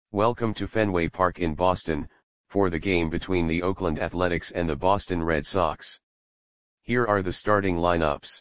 Welcome to Fenway Park in Boston, for the game between the Oakland Athletics and the Boston Red Sox. Here are the starting lineups.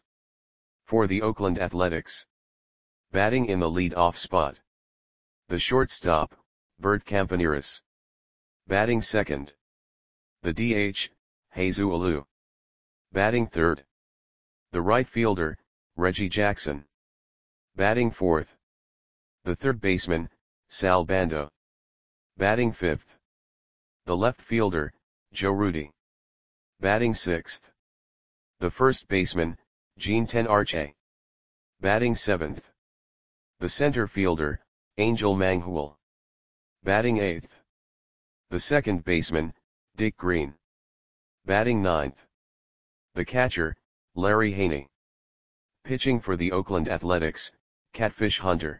For the Oakland Athletics. Batting in the lead-off spot. The shortstop, Bert Campaneris. Batting second. The DH, Jesus Alou. Batting third. The right fielder, Reggie Jackson. Batting fourth. The third baseman, Sal Bando. Batting fifth. The left fielder, Joe Rudi. Batting sixth. The first baseman, Jean Tenorche. Batting seventh. The center fielder, Angel Manghul. Batting eighth. The second baseman, Dick Green. Batting ninth. The catcher, Larry Haney. Pitching for the Oakland Athletics, Catfish Hunter.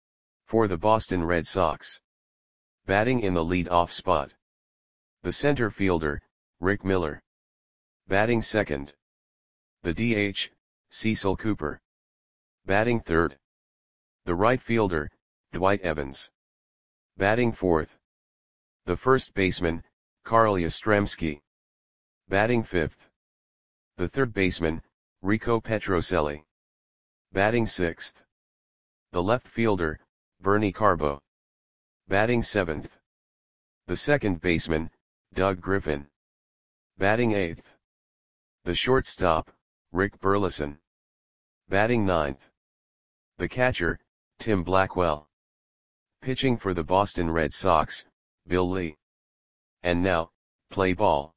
For the Boston Red Sox. Batting in the lead-off spot. The center fielder, Rick Miller. Batting second. The DH, Cecil Cooper. Batting third. The right fielder, Dwight Evans. Batting fourth. The first baseman, Carl Yastrzemski. Batting fifth. The third baseman, Rico Petrocelli. Batting sixth. The left fielder, Bernie Carbo. Batting seventh. The second baseman, Doug Griffin. Batting eighth. The shortstop, Rick Burleson. Batting ninth. The catcher, Tim Blackwell. Pitching for the Boston Red Sox, Bill Lee. And now, play ball.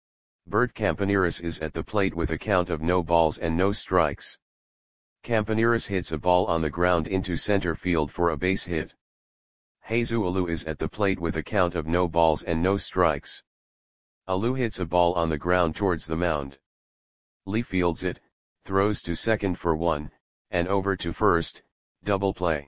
Bert Campaneris is at the plate with a count of no balls and no strikes. Campaneris hits a ball on the ground into center field for a base hit. Jesus Alou is at the plate with a count of no balls and no strikes. Alou hits a ball on the ground towards the mound. Lee fields it, throws to second for one, and over to first, double play.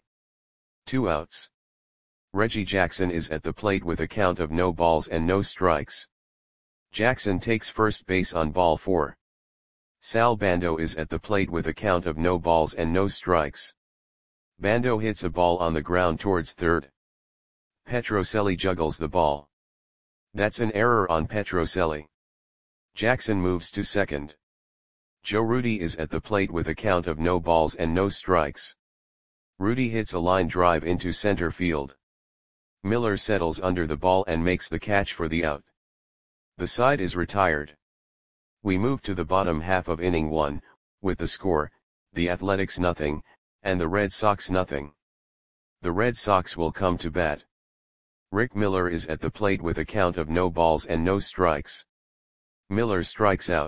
2 outs. Reggie Jackson is at the plate with a count of no balls and no strikes. Jackson takes first base on ball 4. Sal Bando is at the plate with a count of no balls and no strikes. Bando hits a ball on the ground towards third. Petrocelli juggles the ball. That's an error on Petrocelli. Jackson moves to second. Joe Rudi is at the plate with a count of no balls and no strikes. Rudi hits a line drive into center field. Miller settles under the ball and makes the catch for the out. The side is retired. We move to the bottom half of inning 1, with the score, the Athletics 0, and the Red Sox 0. The Red Sox will come to bat. Rick Miller is at the plate with a count of no balls and no strikes. Miller strikes out.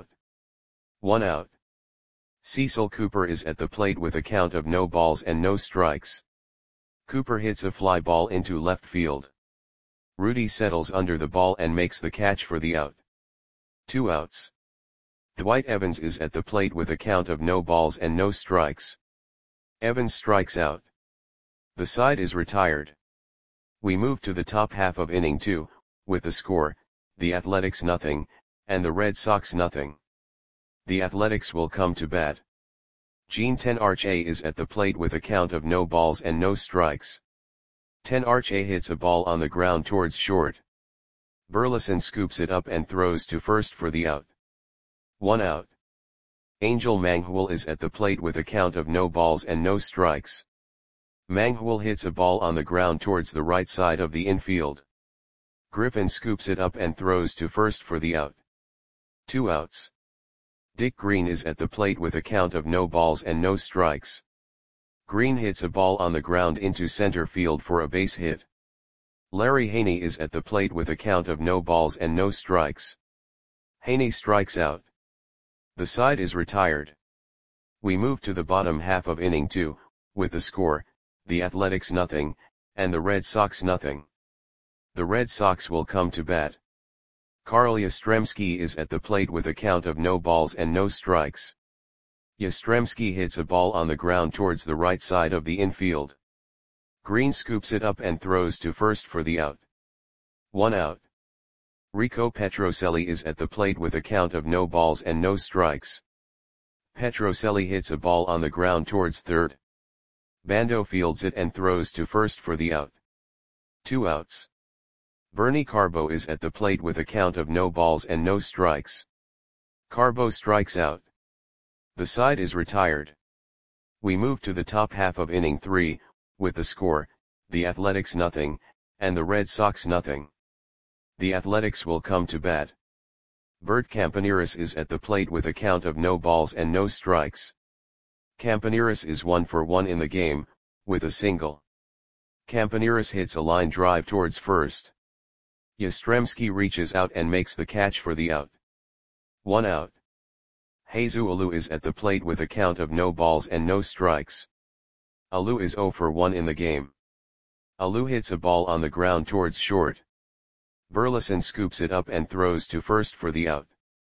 1 out. Cecil Cooper is at the plate with a count of no balls and no strikes. Cooper hits a fly ball into left field. Rudi settles under the ball and makes the catch for the out. 2 outs. Dwight Evans is at the plate with a count of no balls and no strikes. Evans strikes out. The side is retired. We move to the top half of inning 2, with the score, the Athletics 0, and the Red Sox 0. The Athletics will come to bat. Jean Tenorche is at the plate with a count of no balls and no strikes. Tenorche hits a ball on the ground towards short. Burleson scoops it up and throws to first for the out. 1 out. Angel Manghul is at the plate with a count of no balls and no strikes. Manghul hits a ball on the ground towards the right side of the infield. Griffin scoops it up and throws to first for the out. 2 outs. Dick Green is at the plate with a count of no balls and no strikes. Green hits a ball on the ground into center field for a base hit. Larry Haney is at the plate with a count of no balls and no strikes. Haney strikes out. The side is retired. We move to the bottom half of inning 2, with the score, the Athletics 0, and the Red Sox 0. The Red Sox will come to bat. Carl Yastrzemski is at the plate with a count of no balls and no strikes. Yastrzemski hits a ball on the ground towards the right side of the infield. Green scoops it up and throws to first for the out. 1 out. Rico Petrocelli is at the plate with a count of no balls and no strikes. Petrocelli hits a ball on the ground towards third. Bando fields it and throws to first for the out. 2 outs. Bernie Carbo is at the plate with a count of no balls and no strikes. Carbo strikes out. The side is retired. We move to the top half of inning 3, with the score, the Athletics nothing, and the Red Sox nothing. The Athletics will come to bat. Bert Campaneris is at the plate with a count of no balls and no strikes. Campaneris is 1 for 1 in the game, with a single. Campaneris hits a line drive towards first. Yastrzemski reaches out and makes the catch for the out. 1 out. Jesus Alou is at the plate with a count of no balls and no strikes. Alou is 0 for 1 in the game. Alou hits a ball on the ground towards short. Burleson scoops it up and throws to first for the out.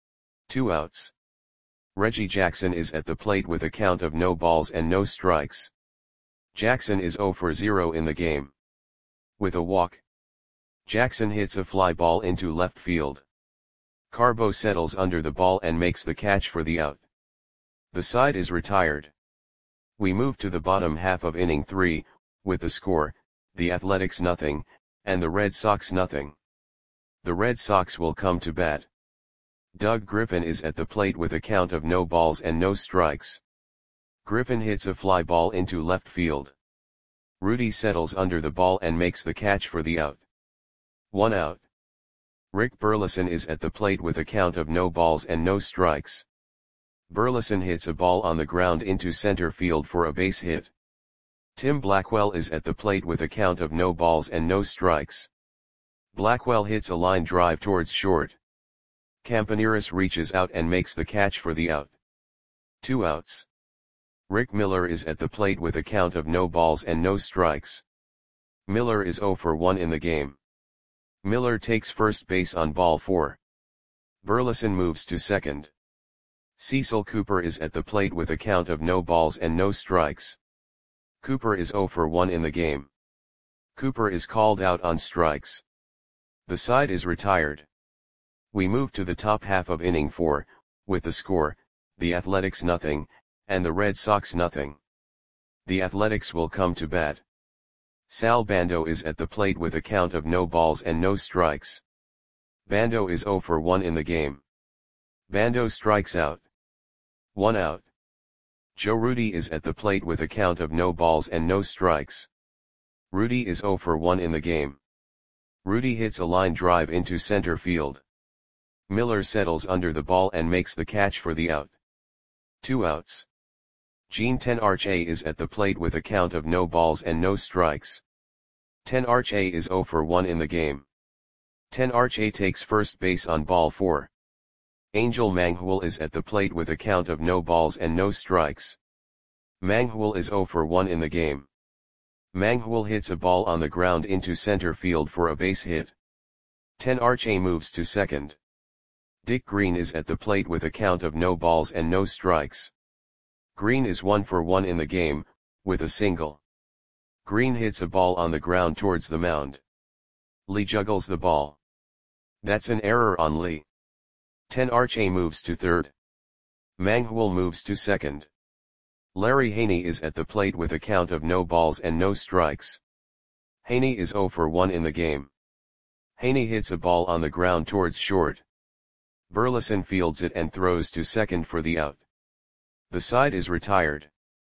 2 outs. Reggie Jackson is at the plate with a count of no balls and no strikes. Jackson is 0 for 0 in the game. With a walk, Jackson hits a fly ball into left field. Carbo settles under the ball and makes the catch for the out. The side is retired. We move to the bottom half of inning 3, with the score, the Athletics nothing, and the Red Sox nothing. The Red Sox will come to bat. Doug Griffin is at the plate with a count of no balls and no strikes. Griffin hits a fly ball into left field. Rudy settles under the ball and makes the catch for the out. 1 out. Rick Burleson is at the plate with a count of no balls and no strikes. Burleson hits a ball on the ground into center field for a base hit. Tim Blackwell is at the plate with a count of no balls and no strikes. Blackwell hits a line drive towards short. Campaneris reaches out and makes the catch for the out. 2 outs. Rick Miller is at the plate with a count of no balls and no strikes. Miller is 0 for 1 in the game. Miller takes first base on ball 4. Burleson moves to second. Cecil Cooper is at the plate with a count of no balls and no strikes. Cooper is 0 for 1 in the game. Cooper is called out on strikes. The side is retired. We move to the top half of inning 4, with the score, the Athletics nothing, and the Red Sox nothing. The Athletics will come to bat. Sal Bando is at the plate with a count of no balls and no strikes. Bando is 0 for 1 in the game. Bando strikes out. 1 out. Joe Rudy is at the plate with a count of no balls and no strikes. Rudy is 0 for 1 in the game. Rudy hits a line drive into center field. Miller settles under the ball and makes the catch for the out. 2 outs. Gene Tenarche is at the plate with a count of no balls and no strikes. Tenarche is 0 for 1 in the game. Tenarche takes first base on ball 4. Angel Manghul is at the plate with a count of no balls and no strikes. Manghul is 0 for 1 in the game. Manghul hits a ball on the ground into center field for a base hit. Tenarche moves to second. Dick Green is at the plate with a count of no balls and no strikes. Green is 1 for 1 in the game, with a single. Green hits a ball on the ground towards the mound. Lee juggles the ball. That's an error on Lee. Tenarche moves to third. Manghul moves to second. Larry Haney is at the plate with a count of no balls and no strikes. Haney is 0 for 1 in the game. Haney hits a ball on the ground towards short. Burleson fields it and throws to second for the out. The side is retired.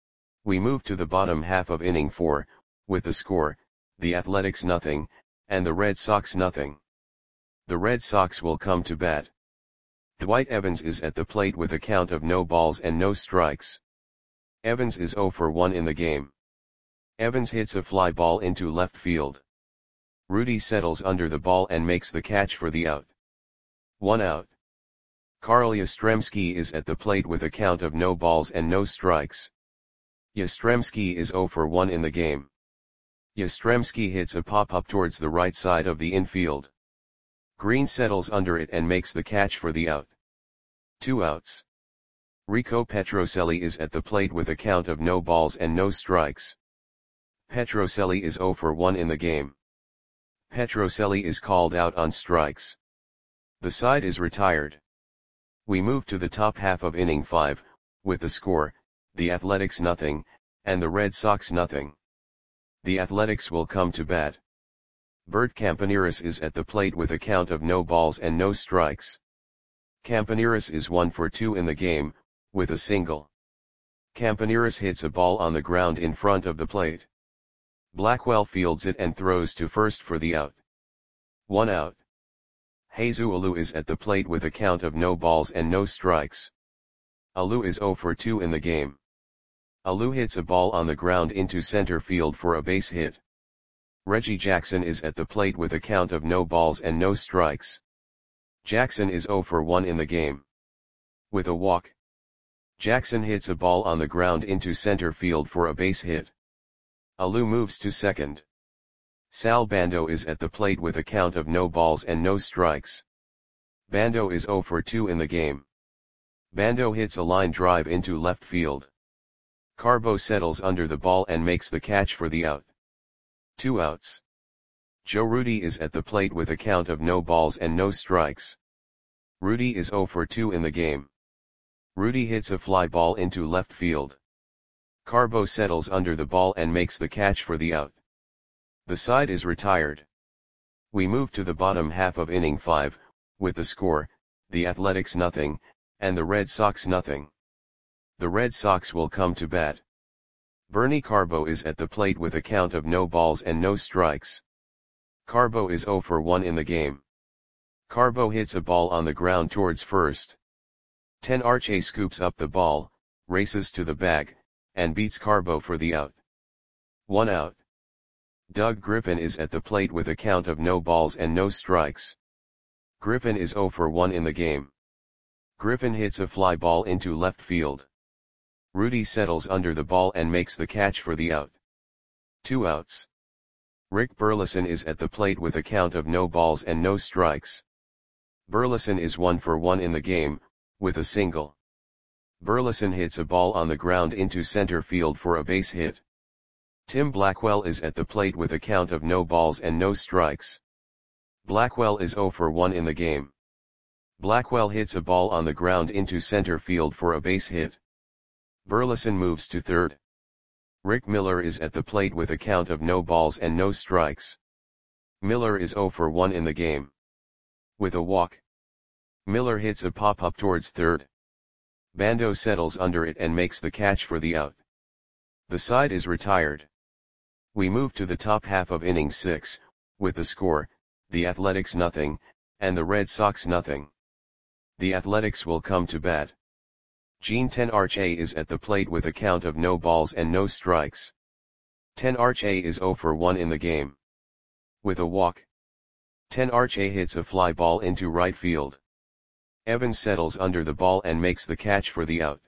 We move to the bottom half of inning 4, with the score, the Athletics nothing, and the Red Sox nothing. The Red Sox will come to bat. Dwight Evans is at the plate with a count of no balls and no strikes. Evans is 0 for 1 in the game. Evans hits a fly ball into left field. Rudy settles under the ball and makes the catch for the out. 1 out. Carl Yastrzemski is at the plate with a count of no balls and no strikes. Yastrzemski is 0 for 1 in the game. Yastrzemski hits a pop-up towards the right side of the infield. Green settles under it and makes the catch for the out. 2 outs. Rico Petrocelli is at the plate with a count of no balls and no strikes. Petrocelli is 0 for 1 in the game. Petrocelli is called out on strikes. The side is retired. We move to the top half of inning 5, with the score, the Athletics nothing, and the Red Sox nothing. The Athletics will come to bat. Bert Campaneris is at the plate with a count of no balls and no strikes. Campaneris is 1 for 2 in the game, with a single. Campaneris hits a ball on the ground in front of the plate. Blackwell fields it and throws to first for the out. 1 out. Jesus Alou is at the plate with a count of no balls and no strikes. Alou is 0 for 2 in the game. Alou hits a ball on the ground into center field for a base hit. Reggie Jackson is at the plate with a count of no balls and no strikes. Jackson is 0 for 1 in the game. With a walk. Jackson hits a ball on the ground into center field for a base hit. Alou moves to second. Sal Bando is at the plate with a count of no balls and no strikes. Bando is 0 for 2 in the game. Bando hits a line drive into left field. Carbo settles under the ball and makes the catch for the out. 2 outs. Joe Rudi is at the plate with a count of no balls and no strikes. Rudi is 0 for 2 in the game. Rudi hits a fly ball into left field. Carbo settles under the ball and makes the catch for the out. The side is retired. We move to the bottom half of inning 5, with the score, the Athletics 0, and the Red Sox 0. The Red Sox will come to bat. Bernie Carbo is at the plate with a count of no balls and no strikes. Carbo is 0 for 1 in the game. Carbo hits a ball on the ground towards first. Tenarche scoops up the ball, races to the bag, and beats Carbo for the out. 1 out. Doug Griffin is at the plate with a count of no balls and no strikes. Griffin is 0 for 1 in the game. Griffin hits a fly ball into left field. Rudi settles under the ball and makes the catch for the out. 2 outs. Rick Burleson is at the plate with a count of no balls and no strikes. Burleson is 1 for 1 in the game, with a single. Burleson hits a ball on the ground into center field for a base hit. Tim Blackwell is at the plate with a count of no balls and no strikes. Blackwell is 0 for 1 in the game. Blackwell hits a ball on the ground into center field for a base hit. Burleson moves to third. Rick Miller is at the plate with a count of no balls and no strikes. Miller is 0 for 1 in the game. With a walk. Miller hits a pop-up towards third. Bando settles under it and makes the catch for the out. The side is retired. We move to the top half of inning 6, with the score, the Athletics 0, and the Red Sox 0. The Athletics will come to bat. Gene Tenarche is at the plate with a count of no balls and no strikes. Tenarche is 0 for 1 in the game. With a walk. Tenarche hits a fly ball into right field. Evans settles under the ball and makes the catch for the out.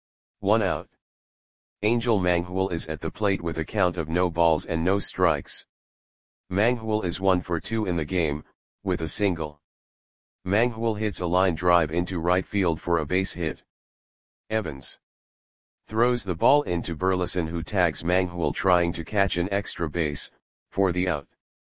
1 out. Angel Manghul is at the plate with a count of no balls and no strikes. Manghul is 1 for 2 in the game, with a single. Manghul hits a line drive into right field for a base hit. Evans throws the ball into Burleson, who tags Manghul trying to catch an extra base, for the out.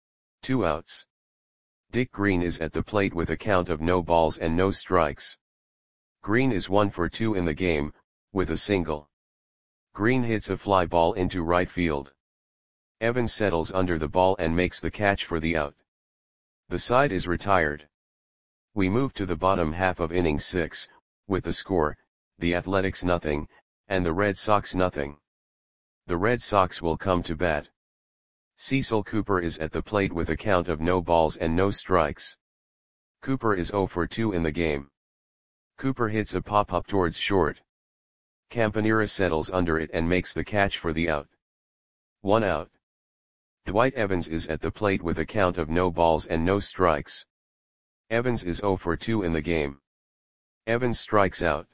2 outs. Dick Green is at the plate with a count of no balls and no strikes. Green is 1 for 2 in the game, with a single. Green hits a fly ball into right field. Evans settles under the ball and makes the catch for the out. The side is retired. We move to the bottom half of inning 6, with the score, the Athletics 0, and the Red Sox 0. The Red Sox will come to bat. Cecil Cooper is at the plate with a count of no balls and no strikes. Cooper is 0 for 2 in the game. Cooper hits a pop-up towards short. Campaneris settles under it and makes the catch for the out. 1 out. Dwight Evans is at the plate with a count of no balls and no strikes. Evans is 0 for 2 in the game. Evans strikes out.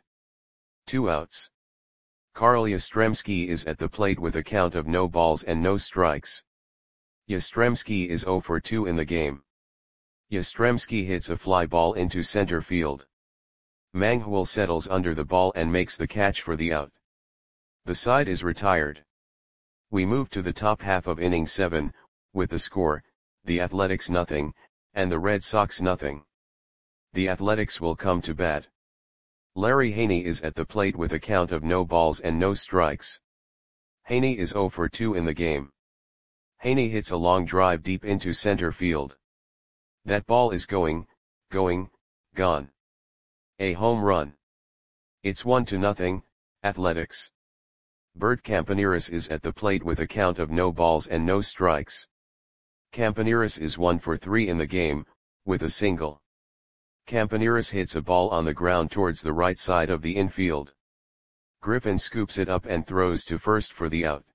2 outs. Carl Yastrzemski is at the plate with a count of no balls and no strikes. Yastrzemski is 0 for 2 in the game. Yastrzemski hits a fly ball into center field. Manghul settles under the ball and makes the catch for the out. The side is retired. We move to the top half of inning 7, with the score, the Athletics 0, and the Red Sox 0. The Athletics will come to bat. Larry Haney is at the plate with a count of no balls and no strikes. Haney is 0 for 2 in the game. Haney hits a long drive deep into center field. That ball is going, gone. A home run. It's 1-0, Athletics. Bert Campaneris is at the plate with a count of no balls and no strikes. Campaneris is 1 for 3 in the game, with a single. Campaneris hits a ball on the ground towards the right side of the infield. Griffin scoops it up and throws to first for the out.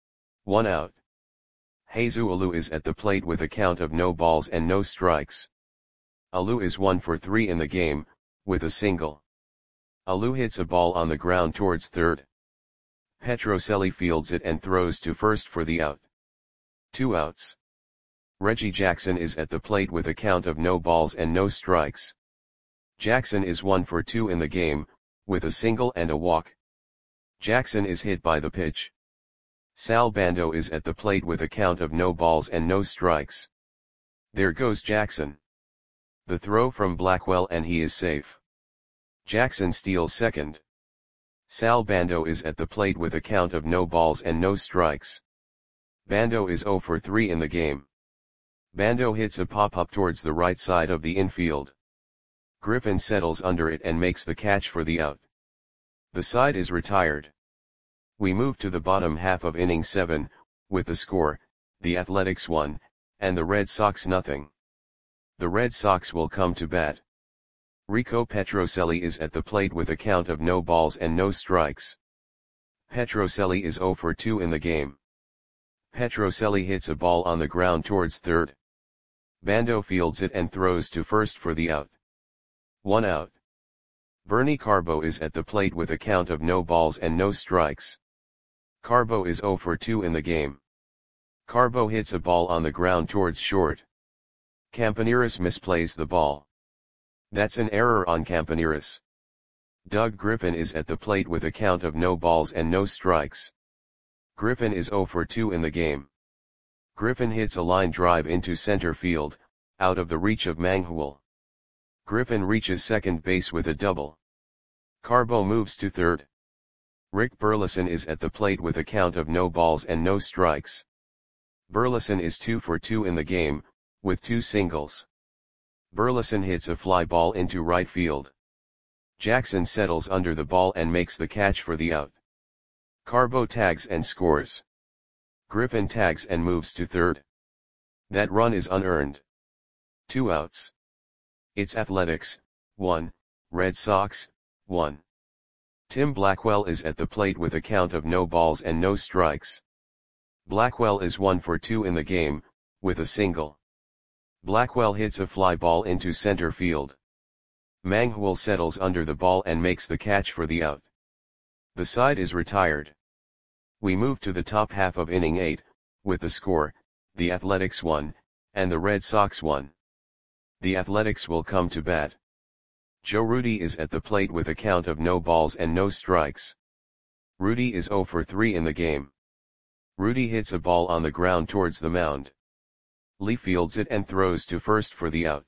1 out. Jesus Alou is at the plate with a count of no balls and no strikes. Alou is 1 for 3 in the game, with a single. Alou hits a ball on the ground towards third. Petrocelli fields it and throws to first for the out. 2 outs. Reggie Jackson is at the plate with a count of no balls and no strikes. Jackson is 1 for 2 in the game, with a single and a walk. Jackson is hit by the pitch. Sal Bando is at the plate with a count of no balls and no strikes. There goes Jackson. The throw from Blackwell and he is safe. Jackson steals second. Sal Bando is at the plate with a count of no balls and no strikes. Bando is 0 for 3 in the game. Bando hits a pop-up towards the right side of the infield. Griffin settles under it and makes the catch for the out. The side is retired. We move to the bottom half of inning 7, with the score, the Athletics 1, and the Red Sox nothing. The Red Sox will come to bat. Rico Petrocelli is at the plate with a count of no balls and no strikes. Petrocelli is 0 for 2 in the game. Petrocelli hits a ball on the ground towards third. Bando fields it and throws to first for the out. 1 out. Bernie Carbo is at the plate with a count of no balls and no strikes. Carbo is 0 for 2 in the game. Carbo hits a ball on the ground towards short. Campaneris misplays the ball. That's an error on Campaneris. Doug Griffin is at the plate with a count of no balls and no strikes. Griffin is 0 for 2 in the game. Griffin hits a line drive into center field, out of the reach of Manghul. Griffin reaches second base with a double. Carbo moves to third. Rick Burleson is at the plate with a count of no balls and no strikes. Burleson is 2 for 2 in the game, with 2 singles. Burleson hits a fly ball into right field. Jackson settles under the ball and makes the catch for the out. Carbo tags and scores. Griffin tags and moves to third. That run is unearned. 2 outs. It's Athletics, 1, Red Sox, 1. Tim Blackwell is at the plate with a count of no balls and no strikes. Blackwell is 1 for 2 in the game, with a single. Blackwell hits a fly ball into center field. Manghul settles under the ball and makes the catch for the out. The side is retired. We move to the top half of inning 8, with the score, the Athletics 1, and the Red Sox 1. The Athletics will come to bat. Joe Rudi is at the plate with a count of no balls and no strikes. Rudi is 0 for 3 in the game. Rudi hits a ball on the ground towards the mound. Lee fields it and throws to first for the out.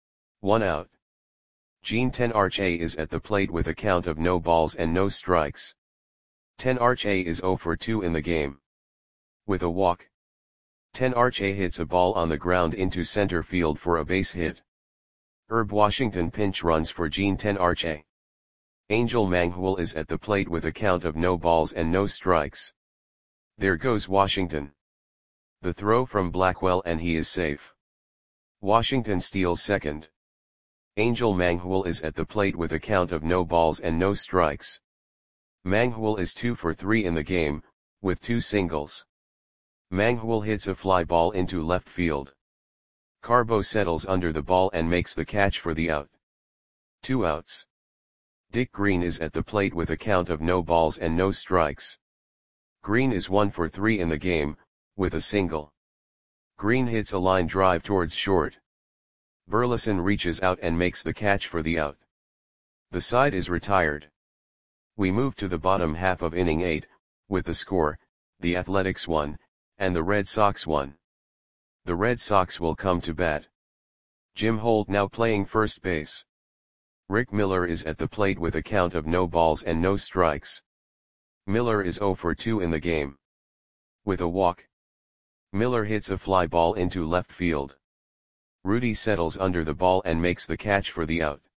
1 out. Gene Tenarche is at the plate with a count of no balls and no strikes. Tenarche is 0 for 2 in the game. With a walk. Tenarche hits a ball on the ground into center field for a base hit. Herb Washington pinch runs for Gene Tenarche. Angel Manghul is at the plate with a count of no balls and no strikes. There goes Washington. The throw from Blackwell and he is safe. Washington steals second. Angel Manghul is at the plate with a count of no balls and no strikes. Manghul is 2 for 3 in the game, with 2 singles. Manghul hits a fly ball into left field. Carbo settles under the ball and makes the catch for the out. 2 outs. Dick Green is at the plate with a count of no balls and no strikes. Green is 1 for 3 in the game, with a single. Green hits a line drive towards short. Burleson reaches out and makes the catch for the out. The side is retired. We move to the bottom half of inning 8, with the score, the Athletics 1, and the Red Sox 1. The Red Sox will come to bat. Jim Holt now playing first base. Rick Miller is at the plate with a count of no balls and no strikes. Miller is 0 for 2 in the game. With a walk. Miller hits a fly ball into left field. Rudy settles under the ball and makes the catch for the out.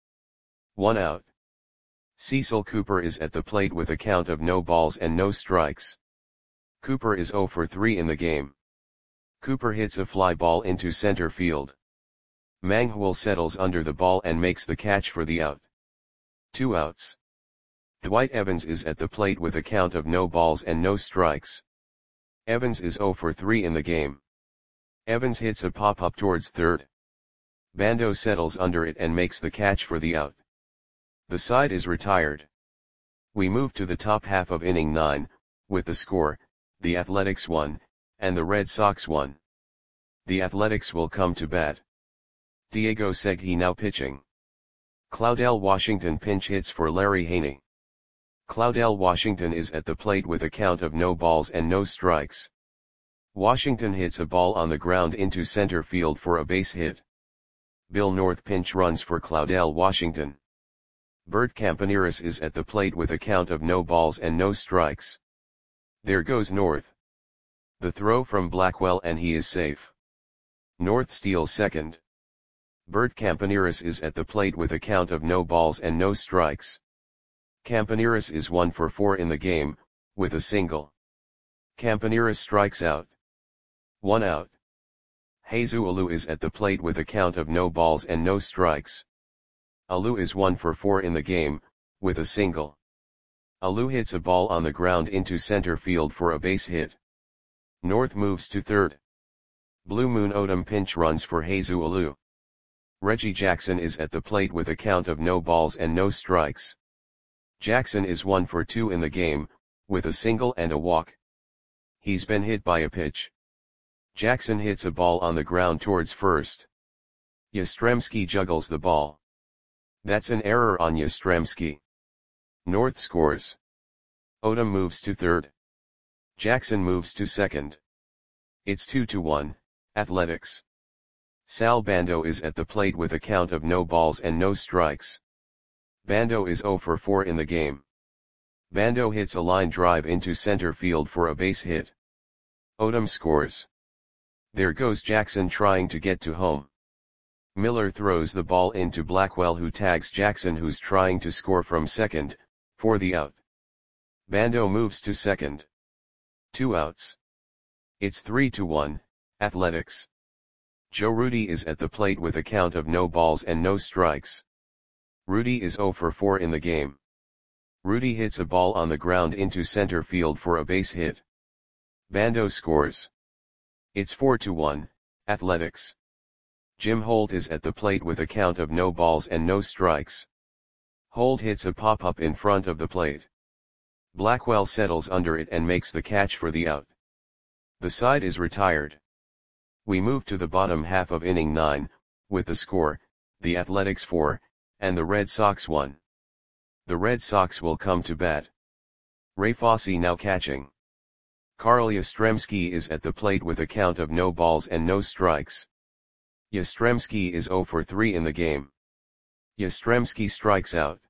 1 out. Cecil Cooper is at the plate with a count of no balls and no strikes. Cooper is 0 for 3 in the game. Cooper hits a fly ball into center field. Manghwal settles under the ball and makes the catch for the out. 2 outs. Dwight Evans is at the plate with a count of no balls and no strikes. Evans is 0 for 3 in the game. Evans hits a pop-up towards third. Bando settles under it and makes the catch for the out. The side is retired. We move to the top half of inning 9, with the score, the Athletics 1, and the Red Sox 1. The Athletics will come to bat. Diego Segui now pitching. Claudel Washington pinch hits for Larry Haney. Claudel Washington is at the plate with a count of no balls and no strikes. Washington hits a ball on the ground into center field for a base hit. Bill North pinch runs for Claudel Washington. Bert Campaneris is at the plate with a count of no balls and no strikes. There goes North. The throw from Blackwell and he is safe. North steals second. Bert Campaneris is at the plate with a count of no balls and no strikes. Campaneris is 1 for 4 in the game, with a single. Campaneris strikes out. 1 out. Jesus Alou is at the plate with a count of no balls and no strikes. Alou is 1 for 4 in the game, with a single. Alou hits a ball on the ground into center field for a base hit. North moves to third. Blue Moon Odom pinch runs for Jesus Alou. Reggie Jackson is at the plate with a count of no balls and no strikes. Jackson is 1 for 2 in the game, with a single and a walk. He's been hit by a pitch. Jackson hits a ball on the ground towards first. Yastrzemski juggles the ball. That's an error on Yastrzemski. North scores. Odom moves to third. Jackson moves to second. It's 2-1, Athletics. Sal Bando is at the plate with a count of no balls and no strikes. Bando is 0 for 4 in the game. Bando hits a line drive into center field for a base hit. Odom scores. There goes Jackson trying to get to home. Miller throws the ball into Blackwell, who tags Jackson, who's trying to score from second, for the out. Bando moves to second. 2 outs. It's 3-1, Athletics. Joe Rudi is at the plate with a count of no balls and no strikes. Rudi is 0 for 4 in the game. Rudi hits a ball on the ground into center field for a base hit. Bando scores. It's 4-1, Athletics. Jim Holt is at the plate with a count of no balls and no strikes. Holt hits a pop-up in front of the plate. Blackwell settles under it and makes the catch for the out. The side is retired. We move to the bottom half of inning 9, with the score, the Athletics 4, and the Red Sox 1. The Red Sox will come to bat. Ray Fosse now catching. Carl Yastrzemski is at the plate with a count of no balls and no strikes. Yastrzemski is 0 for 3 in the game. Yastrzemski strikes out.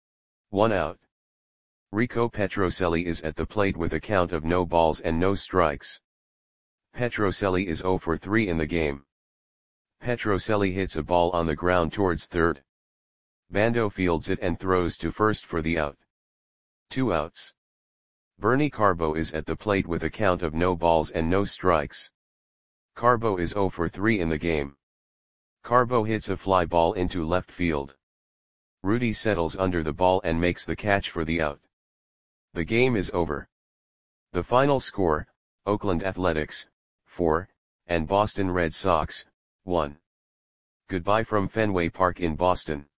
1 out. Rico Petrocelli is at the plate with a count of no balls and no strikes. Petrocelli is 0 for 3 in the game. Petrocelli hits a ball on the ground towards third. Bando fields it and throws to first for the out. 2 outs. Bernie Carbo is at the plate with a count of no balls and no strikes. Carbo is 0 for 3 in the game. Carbo hits a fly ball into left field. Rudi settles under the ball and makes the catch for the out. The game is over. The final score, Oakland Athletics, 4, and Boston Red Sox, 1. Goodbye from Fenway Park in Boston.